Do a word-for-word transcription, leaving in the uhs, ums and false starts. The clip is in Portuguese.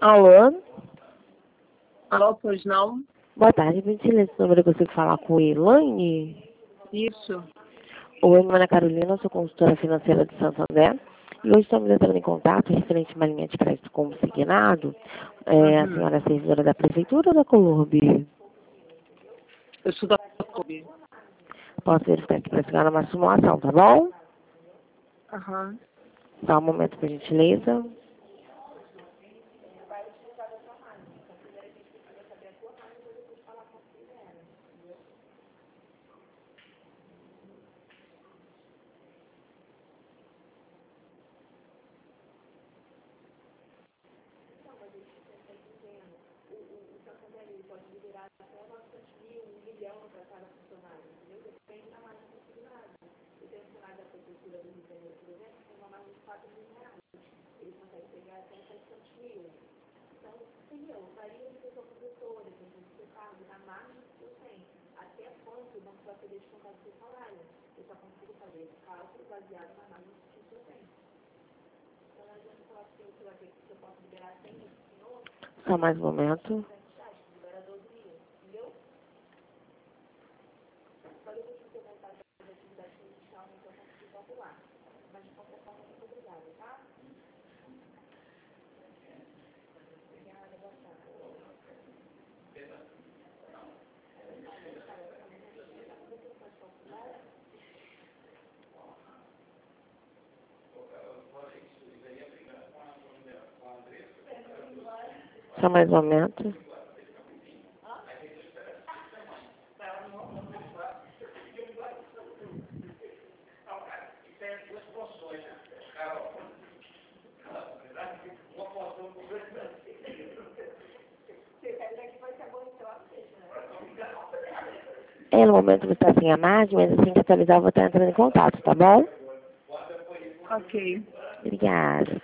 Alô? Alô, pois não? Boa tarde, por gentileza, esse número eu consigo falar com Elaine? Isso. Oi, meu nome é Carolina, eu sou consultora financeira de Santo André. E hoje estamos entrando em contato referente a uma linha de crédito consignado. É, a Uhum. senhora é servidora da Prefeitura ou da Colurb? Eu sou da Clube. Posso verificar aqui para a senhora uma simulação, tá bom? Aham. Só um momento, por gentileza. Só mais um momento. Só mais um momento. É, no momento você está sem a margem, mas assim que atualizar eu vou estar entrando em contato, tá bom? Ok. Obrigada.